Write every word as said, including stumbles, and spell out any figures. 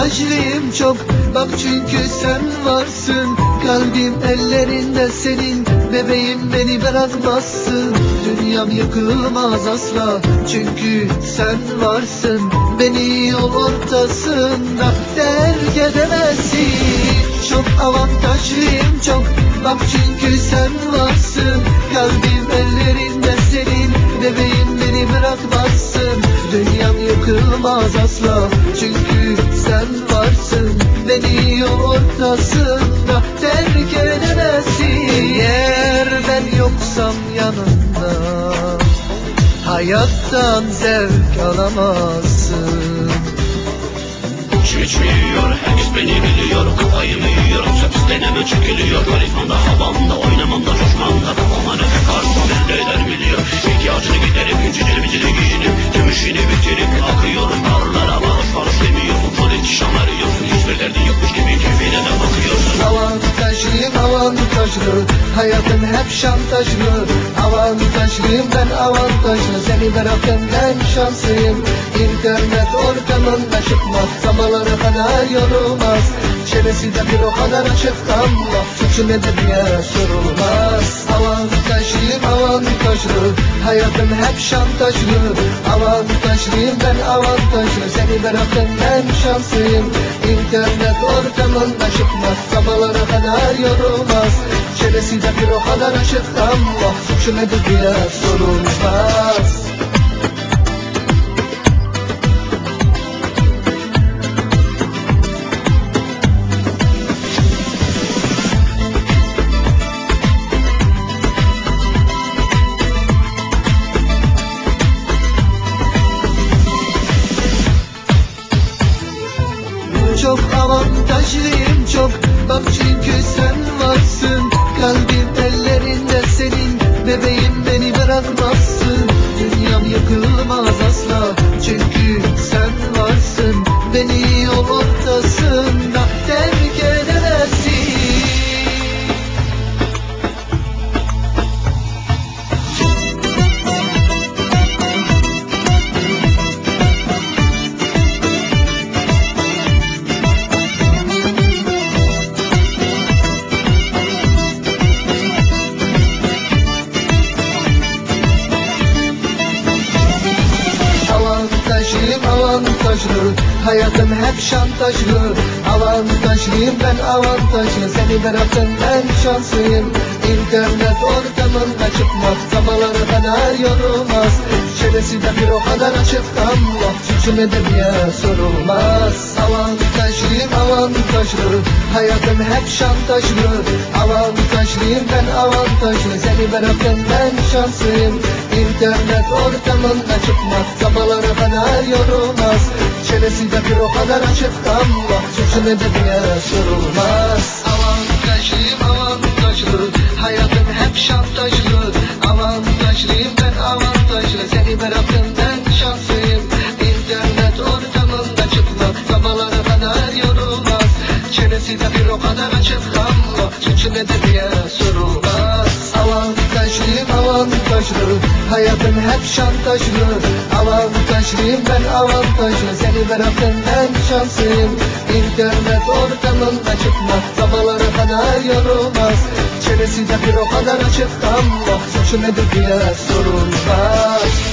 avantajlıyım çok. Bak çünkü sen varsın, kalbim ellerinde senin. Bebeğim beni bırakmazsın, dünyam yıkılmaz asla. Çünkü sen varsın, beni yol ortasında terk edemezsin. Çok avantajlıyım çok. Bak çünkü sen varsın, kalbim ellerinde senin. Bebeğim beni bırakmazsın, dünyam yıkılmaz asla. Çünkü sen varsın, beni yol ortasında terk edemezsin. Eğer ben yoksam yanında, hayattan zevk alamazsın. Geçmiyor, herkes beni biliyor. Kafayı mı yiyorum, söz deneme çekiliyor. Karizmamda, havamda, oynamamda, coşmamda. Kafama ne takarsa belli eder biliyor. İhtiyacını giderip, güncünü bitirip, giyinip tüm işini bitirip akıyorum dağlara. Barış barış demiyorsun, full ihtişam arıyorsun. Hiçbir derdin yokmuş gibi keyfine de bakıyorsun. Avantajlıyım avantajlı, hayatım hep şantajlı. Avantajlıyım ben avantajlı, seni bıraktım ben şanslıyım. İnternet ortamında çıkmak sabahlara kadar yorulmaz. Çenesi de bir o kadar açık ama suçu nedir diye sorulmaz. Avantajlıyım avantajlı, hayatım hep şantajlı. Avantajlıyım ben avantajlı, seni bıraktım ben şanslıyım. İnternet ortamında çıkmak sabahlara kadar yorulmaz. Çenesi de bir o kadar açık ama suçu nedir diye sorulmaz. Çok avantajlıyım çok. Bak çünkü sen varsın, kalbim ellerinde senin. Bebeğim beni bırakmazsın, dünyam yıkılmaz asla. Çünkü sen varsın, beni yol ortasında terk edemezsin. Avantajlıyım avantajlı, hayatım hep şantajlı. Avantajlıyım ben avantajlı, seni bıraktım ben şanslıyım. İnternet ortamında çıkmak sabahlara kadar yorulmaz. Çenesi de bir o kadar açık ama suçu nedir diye sorulmaz. Avantajlıyım avantajlı, hayatım hep şantajlı. Avantajlıyım ben avantajlı, seni bıraktım ben şanslıyım. İnternet ortamında çıkmak sabahlara kadar yorulmaz. Çenesi de bir o kadar açık ama suçu nedir diye sorulmaz. Avantajlıyım avantajlı, hayatım hep şantajlı. Avantajlıyım ben avantajlı, seni bıraktım ben şanslıyım. İnternet ortamında çıkmak sabahlara kadar yorulmaz. Çenesi de bir o kadar açık ama suçu nedir diye sorulmaz. Avantajlıyım avantajlı, hayatım hep şantajlı. Avantajlıyım ben avantajlı, seni bıraktım ben şanslıyım. İnternet ortamında çıkmak sabahlara kadar yorulmaz. Çenesi de bir o kadar açık ama suçu nedir diye sorulmaz.